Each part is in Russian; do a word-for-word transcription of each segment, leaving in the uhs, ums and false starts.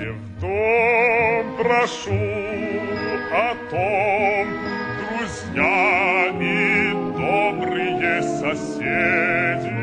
не в дом прошу, о том, друзья и добрые соседи.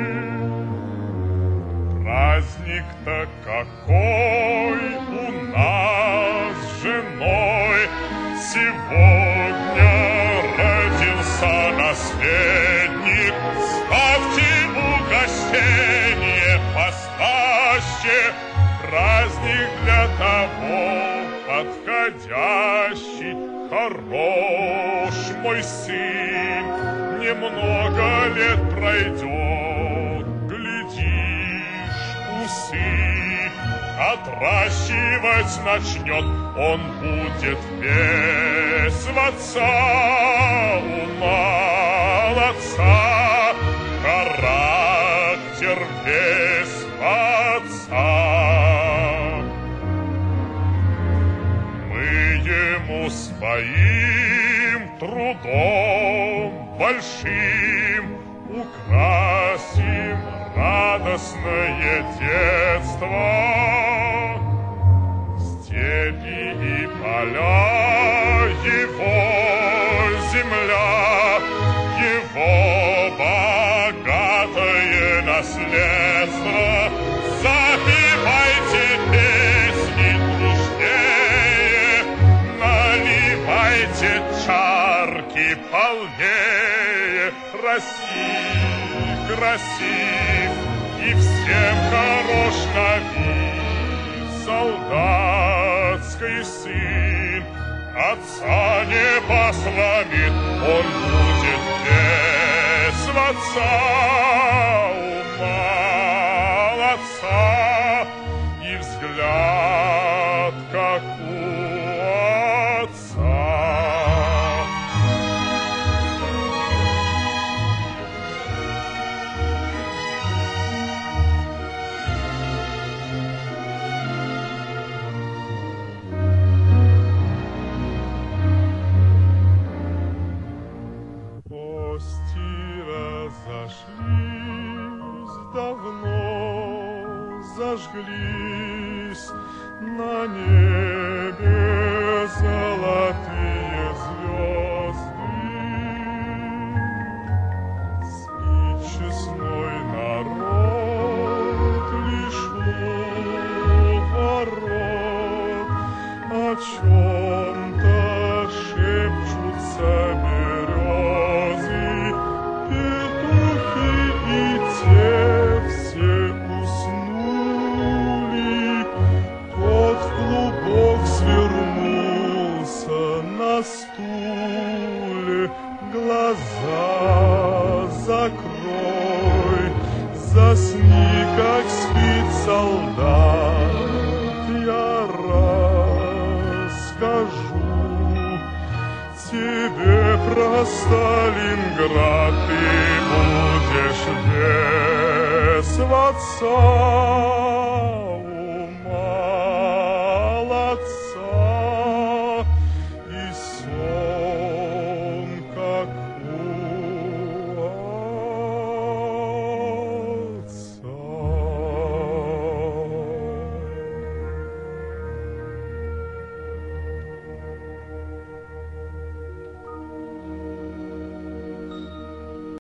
Праздник-то какой у нас с женой, сегодня родился наследник. Ставьте угощение послаще, праздник для того подходящий. Хорош мой сын, немного лет пройдет, глядишь, усы отращивать начнет, он будет веселаться у молодца, характер весь отца. Мы ему своим трудом большим украсим радостное детство. Степи и поля его, земля его, богатое наследство. Запевайте песни дружнее, наливайте чарки полнее. Красив, красив и всем хорош на вид солдатский сын. Отца не посломит, он будет веселаться у молодца, и взгляд, как у отца. Разошлись давно, зажглись на небе золотые звезды. Спит честной народ лишь у ворот, о чем-то шепчутся березы. На стуле глаза закрой, засни, как спит солдат. Я расскажу тебе про Сталинград, ты будешь веселаться.